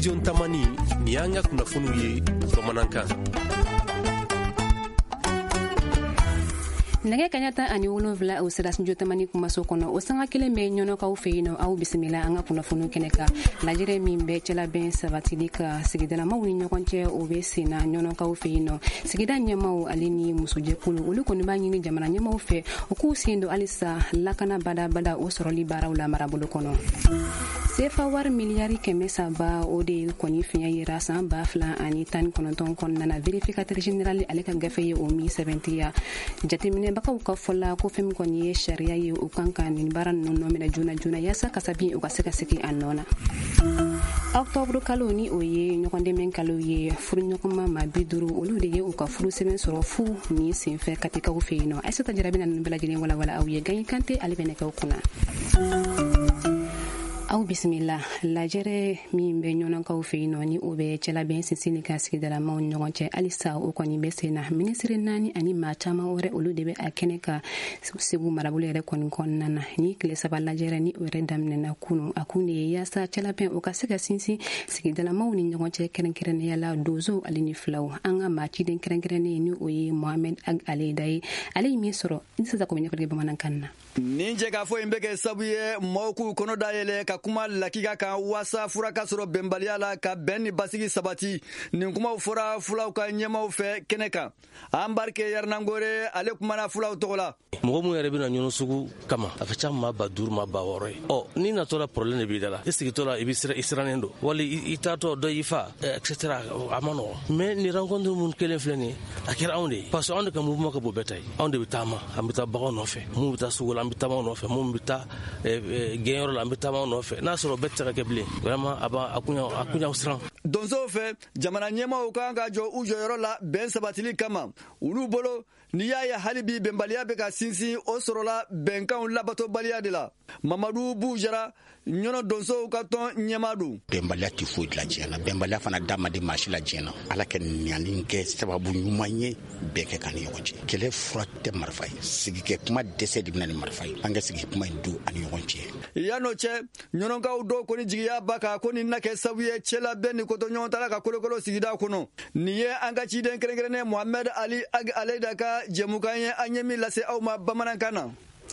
studio Tamani ni an ka kunnafoniw ye bamanankan. Nɛgɛ kaɲa 17 o sera studio Tamani kumaso kɔnɔ o sanga kelen bɛ ɲɔnɔkaw fɛ yen nɔ aw bisimila an ka kunnafoniw kɛnɛ kan lajɛrɛ min bɛ cɛlabɛn sabatili ka sigidalamaw ni ɲɔgɔn cɛ o bɛ senna ɲɔnɔkaw fɛ yen nɔ sigida ɲɛmaw ale ni musojɛkulu olu kɔni b'a ɲini jamana ɲɛmaw fɛ u k'u sen don halisa lakana badabada o sɔrɔli baaraw la marabolo kɔnɔ. sefa wari miliyari 300 o de kɔni fiɲɛ yira san 2019 kɔnɔna na vérificateur général ale ka gafe ye o mi sɛbɛntiya jateminɛbagaw ka fɔla ko fɛn min kɔni ye sariya ye u kan ka nin baara ninnu nɔ minɛ joona joona yaasa kasabi u ka se ka segi a nɔ na. octobre kalo ni o ye ɲɔgɔndɛmɛ kalo ye furuɲɔgɔnma ma 50 olu de ye u ka furu sɛbɛn sɔrɔ fu ni senfɛ katikaw fɛ yen nɔ Aissata Jarabi na ninnu bɛɛ lajɛlen walawala aw ye Gaye Kante ale bɛ nɛgɛw kunna. aw bisimila lajɛrɛ min bɛ ɲɔnɔkaw fɛ yen nɔ ni o bɛ cɛlabɛn sinsinni ka sigidalamaw ni ɲɔgɔn cɛ halisa o kɔni bɛ sen na minisiri 4 ani maa caman wɛrɛ olu de bɛ a kɛnɛ ka segu marabolo yɛrɛ kɔni kɔnɔna na ni tile 3 lajɛrɛ ni o yɛrɛ daminɛna kunu a kun de ye yaasa cɛlabɛn o ka se ka sinsin sigidalamaw ni ɲɔgɔn cɛ kɛrɛnkɛrɛnnenya la donsow ale ni filaw an ka maa ciden kɛrɛnkɛrɛnnen ni o ye Mohamed Ag Aleda ye ale ye min sɔrɔ sisan ko ɲɛfɔli bamanankan na. Nin cɛ k'a fɔ in bɛ kɛ sabu ye maaw k'u kɔnɔ dayɛlɛ ka kuma lakika kan waasa fura ka sɔrɔ bɛnbaliya la ka bɛn ni basigi sabati nin kumaw fɔra fulaw ka ɲɛmaw fɛ kɛnɛ kan Anbarike Yarnangore ale kumana fulaw tɔgɔ la. mɔgɔ mun yɛrɛ bɛna ɲɔnɔ sugu kama a ka ca maa 5,000 maa 6,000 ye ni natɔla problème de b'i da la i sigitɔ la i sirannen don wali i taatɔ dɔ y'i fa etc a ma nɔgɔ mais ni rencontre mun kelen filɛ nin a kɛra anw de ye parce que anw de ka mouvement ka bon bɛɛ ta ye anw de bɛ taama an bɛ taa baganw nɔfɛ mun bɛ taa sugu la an bɛ taama nɔfɛ mun bɛ taa gɛnyɔrɔ la an bɛ taama nɔfɛ n'a sɔrɔ bɛɛ tɛ se ka kɛ bilen vraiment a kuɲaw siran. donsow fɛ jamana ɲɛmaw kan ka jɔ u jɔyɔrɔ la bɛn sabatili kama olu bolo n'i y'a ye hali bi bɛnbaliya bɛ ka sinsin o sɔrɔla bɛnkanw labatobaliya de la. Mamadu Bujara ɲɔnɔ donsow ka tɔn ɲɛmaa don. bɛnbaliya tɛ foyi dilan diɲɛ na bɛnbaliya fana da ma di maa si la diɲɛ na ala ka ɲani kɛ sababu ɲuman ye bɛɛ kɛ k'an ni ɲɔgɔn cɛ kɛlɛ fura tɛ marifa ye sigikɛ kuma dɛsɛ de bɛna ni marifa ye an ka sigi kuma in du ani ɲɔgɔn cɛ. Yan'o cɛ ɲɔnɔnkaw dɔw kɔni jigiya ba kan ko nin na kɛ sabu ye cɛlabɛn ni kotoɲɔgɔn tala ka kolokolo sigida kɔnɔ nin ye an ka ciden kɛrɛnkɛrɛnnen Mohamed Ali Ag Aleda ka jɛmukan ye an ye min lase aw ma bamanankan na.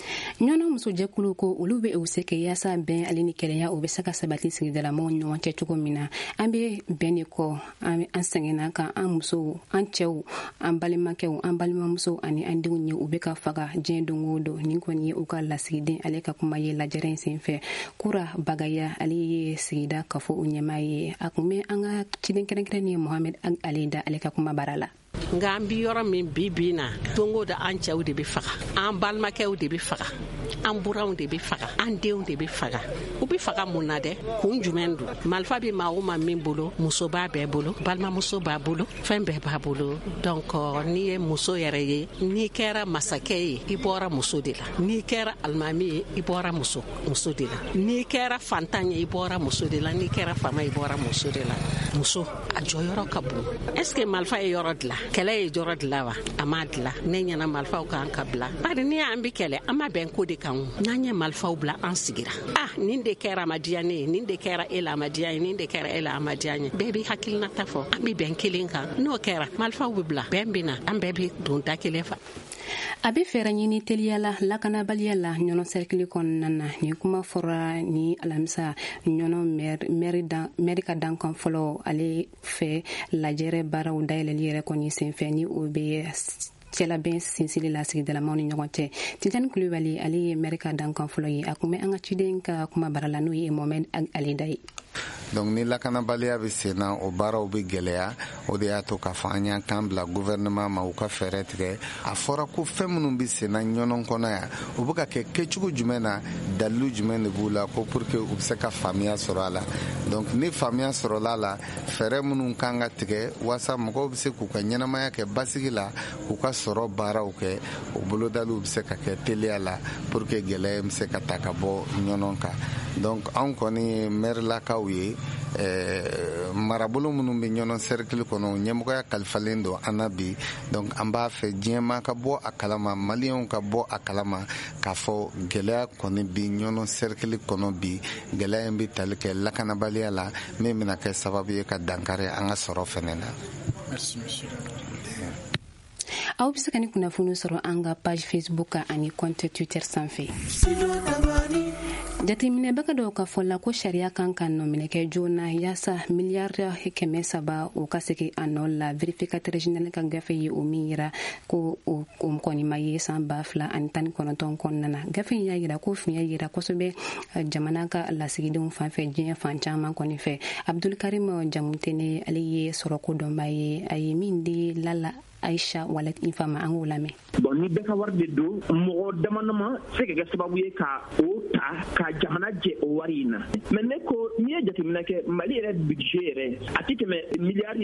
ɲɔnɔ musojɛkulu ko olu bɛ u se kɛ yaasa bɛn ale ni kɛlɛya o bɛ se ka sabati sigidalamaw ni ɲɔgɔn cɛ cogo min na an bɛ bɛn de kɔ an sɛgɛnna kan an musow an cɛw an balimakɛw an balimamusow ani an denw ye u bɛ ka faga diɲɛ don o don nin kɔni ye u ka lasigiden ale ka kuma ye lajɛrɛ in senfɛ Kura Bagaya ale ye sigida kafo u ɲɛmaa ye a kun bɛ an ka ciden kɛrɛnkɛrɛnnen Mohamed Ag Aleda ale ka kuma bara la. Nga an bi yɔrɔ min bi na tongo da an cɛw de bɛ faga an balimakɛw de bɛ faga an buranw de bɛ faga an denw de bɛ faga u bɛ faga mun na dɛ kun jumɛn don marifa bɛ maa o maa min bolo muso b'a bɛɛ bolo balimamuso b'a bolo fɛn bɛɛ b'a bolo donc n'i ye muso yɛrɛ ye n'i kɛra masakɛ ye i bɔra muso de la n'i kɛra alimami ye i bɔra muso de la n'i kɛra fantan ye i bɔra muso de la n'i kɛra faama i bɔra muso de la muso a jɔyɔrɔ ka bon est-ce que marifa ye yɔrɔ dilan kɛlɛ ye jɔrɔ dilan wa a ma dilan ne ɲɛna marifaw kan ka bila bari ni an bɛ kɛlɛ an ma bɛn ko de kan n'an ye marifaw bila an sigira nin de kɛra amadiya ne ye nin de kɛra e la amadiya ye nin de kɛra e la amadiya ye bɛɛ bɛ hakilinata fɔ an bɛ bɛn kelen kan n'o kɛra marifaw bɛ bila bɛn bɛ na an bɛɛ bɛ don da kelen fɛ. A bɛ fɛɛrɛ ɲini teliyala lakanabaliya la ɲɔnɔ sɛrikili kɔnɔna na ni kuma fɔra ni alamisa ɲɔnɔ mɛri ka dankan fɔlɔ ale fɛ lajɛrɛ baaraw dayɛlɛli yɛrɛ kɔni senfɛ ni o bɛ cɛlabɛn sinsili la sigidalamaw ni ɲɔgɔn cɛ Tijani Kulibali ale ye mɛri ka dankan fɔlɔ ye a kun bɛ an ka ciden ka kuma bara la n'o ye Mohamed Ag Aleda ye. Donc ni lakanabaliya bɛ senna o baaraw bɛ gɛlɛya o de y'a to k'a fɔ an y'an kan bila gouvernement ma u ka fɛɛrɛ tigɛ a fɔra ko fɛn minnu bɛ senna ɲɔnɔ kɔnɔ yan u bɛ ka kɛ kɛcogo jumɛn na dalilu jumɛn de b'u la ko pour que u bɛ se ka faamuya sɔrɔ a la donc ni faamuya sɔrɔla a la fɛɛrɛ minnu kan ka tigɛ waasa mɔgɔw bɛ se k'u ka ɲɛnamaya kɛ basigi la k'u ka sɔrɔ baaraw kɛ o bolodaliw bɛ se ka kɛ teliya la pour que gɛlɛya bɛ se ka ta ka bɔ ɲɔnɔ kan donc an kɔni maire-lakaw ye marabolo minnu bɛ ɲɔnɔ cercle kɔnɔ ɲɛmɔgɔya kalifalen don an na bi donc an b'a fɛ diɲɛma ka bɔ a kalama maliyɛnw ka bɔ a kalama k'a fɔ gɛlɛya kɔni bi ɲɔnɔ cercle kɔnɔ bi gɛlɛya in bɛ tali kɛ lakanabaliya la min bɛna kɛ sababu ye ka dankari an ka sɔrɔ fɛnɛ na. Merci monsieur. Aw bɛ se ka ni kunnafoni sɔrɔ an ka page Facebook ani compte Twitter sanfɛ. Jateminɛbaga dɔw ka fɔ la ko sariya kan ka nɔminɛ kɛ joona yaasa miliyari 300 o ka segin a nɔ la vérificateur général ka gafe ye o min yira ko o kɔni ma ye san 2019 kɔnɔna na. Gafe in y'a yira ko fiɲɛ yira kosɛbɛ jamana ka lasigidenw fan fɛ diɲɛ fan caman kɔni fɛ. Abdulkarim Jamutene ale ye sɔrɔko dɔnba ye a ye min di Lala Aisha Wallet Infama an k'o lamɛn. Bon ni bɛɛ ka wari de don mɔgɔ damadama se ka kɛ sababu ye ka o ta ka jamana jɛ o wari in na mais ne ko n'i ye jateminɛ kɛ Mali yɛrɛ budget yɛrɛ a tɛ tɛmɛ miliyari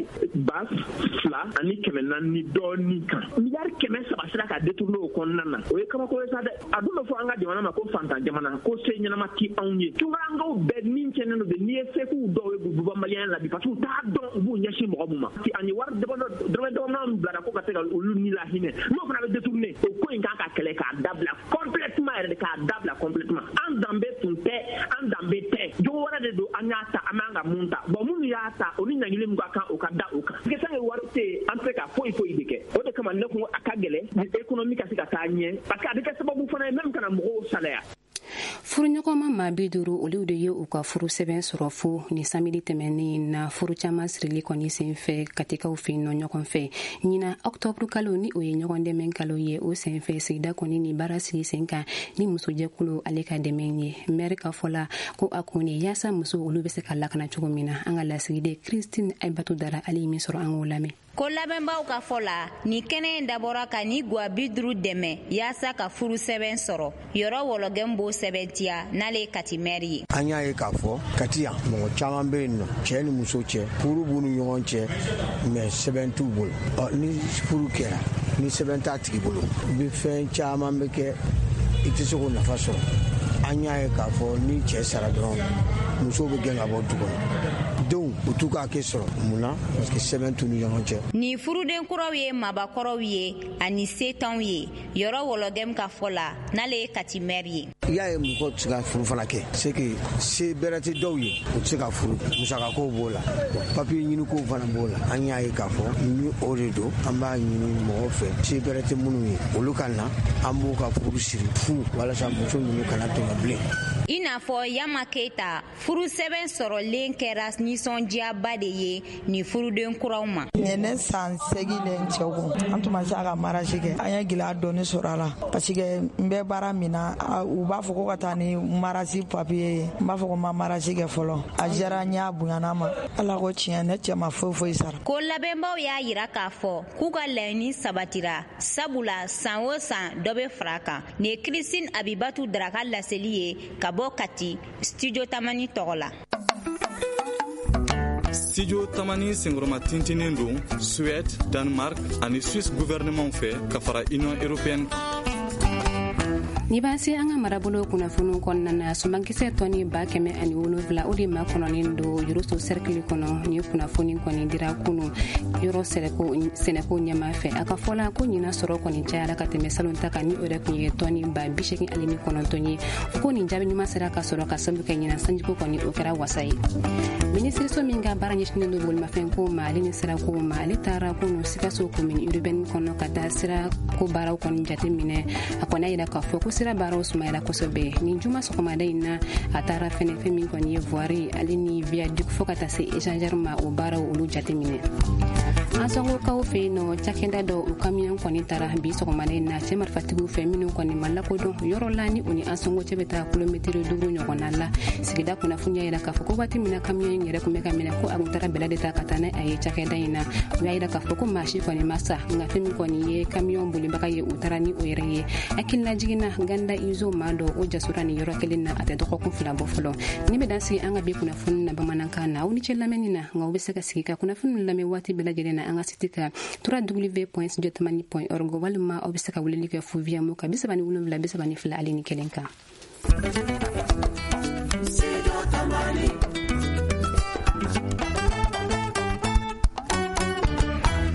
2,400 ni dɔɔnin kan miliyari 300 sera ka détourner o kɔnɔna na o ye kabako ye sa dɛ a dun bɛ fɔ an ka jamana ma ko fantan jamana ko se ɲɛnama ti anw ye tunkarankaw bɛɛ min cɛnnen don n'i ye sekuw dɔw ye buba maliyɛn la bi parce que u t'a dɔn u b'u ɲɛsin mɔgɔ min ma an ye wari dɔrɔmɛ dɔrɔmɛ bilara ko ka se ka olu ni lahinɛ n'o fana bɛ détourner o ko in kan ka kɛlɛ k'a dabila complètement yɛrɛ de k'a dabila complètement an danbe tun tɛ an danbe tɛ jogo wɛrɛ de don an y'a ta an b'an ka mun ta bon minnu y'a ta o ni ɲangili min ka kan o ka da o kan parce que sange wari tɛ yen an tɛ ka foyi de kɛ o de kama ne ko a ka gɛlɛ ni économie ka se ka taa ɲɛ parce que a bɛ kɛ sababu fana ye même kana mɔgɔw salaya. Furuɲɔgɔnma maa 50 olu de ye u ka furu sɛbɛn sɔrɔ fo ni samedi tɛmɛnen na furu caman sirili kɔni senfɛ katikaw fɛ yen nɔ ɲɔgɔn fɛ ɲina octobre kalo ni o ye ɲɔgɔn dɛmɛ kalo ye o senfɛ sigida kɔni ni baara sigi sen kan ni musojɛkulu ale ka dɛmɛ ye maire ka fɔla ko a kun ye yaasa muso olu bɛ se ka lakana cogo min na an ka lasigiden Christine Aibatu Dara ale min sɔrɔ an k'o lamɛn. Ko labɛnbaw ka fɔ la ni kɛnɛ in dabɔra ka ni gwa 50 dɛmɛ yaasa ka furu sɛbɛn sɔrɔ yɔrɔ wɔlɔgɛn b'o sɛbɛntiya n'ale ye kati maire ye. An y'a ye k'a fɔ kati yan mɔgɔ caman bɛ yen nɔ cɛ ni muso cɛ furu b'u ni ɲɔgɔn cɛ mais sɛbɛn t'u bolo ni furu kɛra ni sɛbɛn t'a tigi bolo bɛ fɛn caman bɛ kɛ i tɛ se k'o nafa sɔrɔ. An y'a ye k'a fɔ ni cɛ sara dɔrɔn musow bɛ gɛn ka bɔ du kɔnɔ denw u t'u k'a kɛ sɔrɔ mun na parce que sɛbɛn t'u ni ɲɔgɔn cɛ. Ni furuden kuraw ye mabakɔrɔw ye ani setanw ye yɔrɔ wɔlɔgɛm ka fɔ la n'ale ye kati maire ye. I y'a ye mɔgɔw tɛ se ka furu fana kɛ c'est que se bɛrɛ tɛ dɔw ye u tɛ se ka furu musakakow b'o la papier ɲinikow fana b'o la an y'a ye k'a fɔ ni o de don an b'a ɲini mɔgɔw fɛ se bɛrɛ tɛ minnu ye olu ka na an b'u ka furu siri fu walasa muso ninnu kana tɛmɛ bilen. I n'a fɔ Yama Keita furu sɛbɛn sɔrɔlen kɛra nisɔndiyaba de ye ni furuden kuraw ma. Nin ne san 8 le n cɛ kun an tun ma se ka mariage kɛ an ye gɛlɛya dɔɔni sɔrɔ a la parce que n bɛ baara min na u b'a fɔ ko ka taa ni mariage papier ye n b'a fɔ ko ma mariage kɛ fɔlɔ a diyara n y'a bonyana ma ala ko tiɲɛ ne cɛ ma foyi sara. Ko labɛnbaw y'a yira k'a fɔ k'u ka laɲini sabatira sabula san o san dɔ bɛ fara kan nin ye Christine Abibatu Dara ka laseli ye ka bɔ Kati studio Tamani tɔgɔ la. Studio Tamani senkɔrɔma tintinin don Suède, Danemark ani Suisse gouvernement fɛ ka fara Union européenne. Ni b'a se an ka marabolo kunnafoniw kɔnɔna na sumankisɛ tɔni 107 o de ma kɔnɔnen do Yuruso cercle kɔnɔ ni kunnafoni kɔni dira kunu yɔrɔ sɛnɛko ɲɛma fɛ a ka fɔla ko ɲina sɔrɔ kɔni cayara ka tɛmɛ salon ta kan ni o de kun ye tɔni 89 ye ko nin jaabi ɲuman sera ka sɔrɔ ka sabu kɛ ɲina sanjiko kɔni o kɛra wasa ye. Ministre min ka baara ɲɛsinnen do bolimafɛnko ma ale ni sirako ma ale taara kunu Sikaso commune urbaine kɔnɔ ka taa sirako baaraw kɔni jateminɛ a kɔni yira k'a fɔ ko sira baaraw sumayara kosɛbɛ ni juma sɔgɔmada in na a taara fɛn min kɔni ye voirie ale ni viaduc fo ka taa se échangeur ma o baaraw olu jateminɛ. An sɔngɔkaw fɛ yen nɔ cakɛda dɔ o camion kɔni taara bi sɔgɔmada in na cɛ marifatigiw fɛ minnu kɔni ma lakodɔn yɔrɔ la ni o ni an sɔngɔ cɛ bɛ taa kilomɛtiri 5 ɲɔgɔnna la sigida kunnafoniya yira k'a fɔ ko waati min na camion in yɛrɛ kun bɛ ka minɛ ko a kun taara bɛlɛ de ta ka taa n'a ye cakɛda in na o y'a yira k'a fɔ ko maasi kɔni ma sa nka fɛn min kɔni ye camion bolibaga ye u taara ni o yɛrɛ ye hakilila jiginna ganda izo maa dɔ o jasura ni yɔrɔ kelen na a tɛ dɔgɔkun 2 bɔ fɔlɔ ni bɛ dan sigi an ka bi kunnafoni na bamanankan na aw ni cɛ lamɛnni na nka u bɛ se ka sigi ka kunnafoni lamɛn waati bɛɛ lajɛlen na an ka site ka www.studiotamani.org walima aw bɛ se ka weleli kɛ fo via mo ka 37 32 ale ni 1 kan. Studio Tamani.